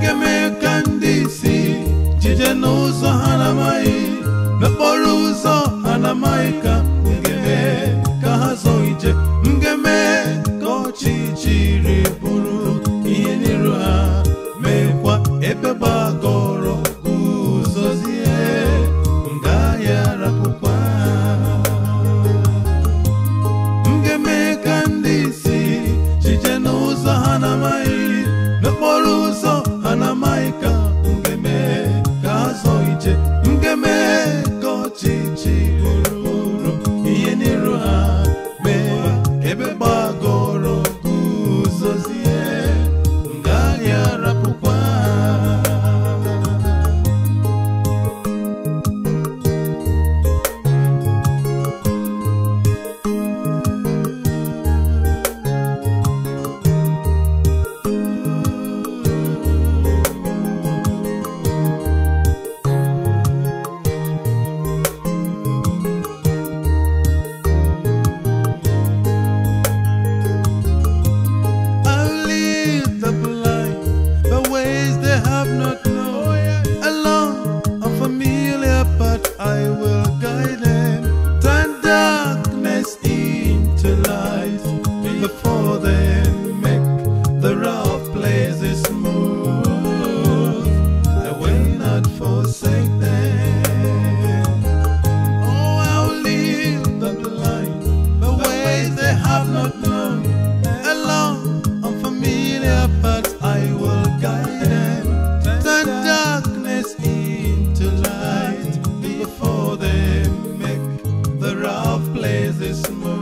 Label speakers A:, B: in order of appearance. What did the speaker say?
A: Ngeme kandisi jije n'ụzọ ha na-amaghị, n'okporo ụzọ ha na-amaghị, ngeme ka ha zọ ije. Ngeme ka ọchịchịrị bụrụ ihe n'iru ha, mekwa ebe gbagọrọ guzozie, ngaghị arapụkwa. Ngeme ka ndị isi jije n'ụzọ ha na-amaghị, n'okporo ụzọ ha na-amaghị, ngeme ka ha zọ ije. Ngeme ka ọchịchị bụrụ ihe n'iru ha, mekwa ebe gbagọrọ guzozie, ngaghị arapụkwa. I will guide them, turn darkness into light, before them make the rough places smooth. I will not forsake them. Oh, I will lead the blind the ways they have not known. Along unfamiliar paths I will guide them, turn darkness into light, before they make the rough places smooth.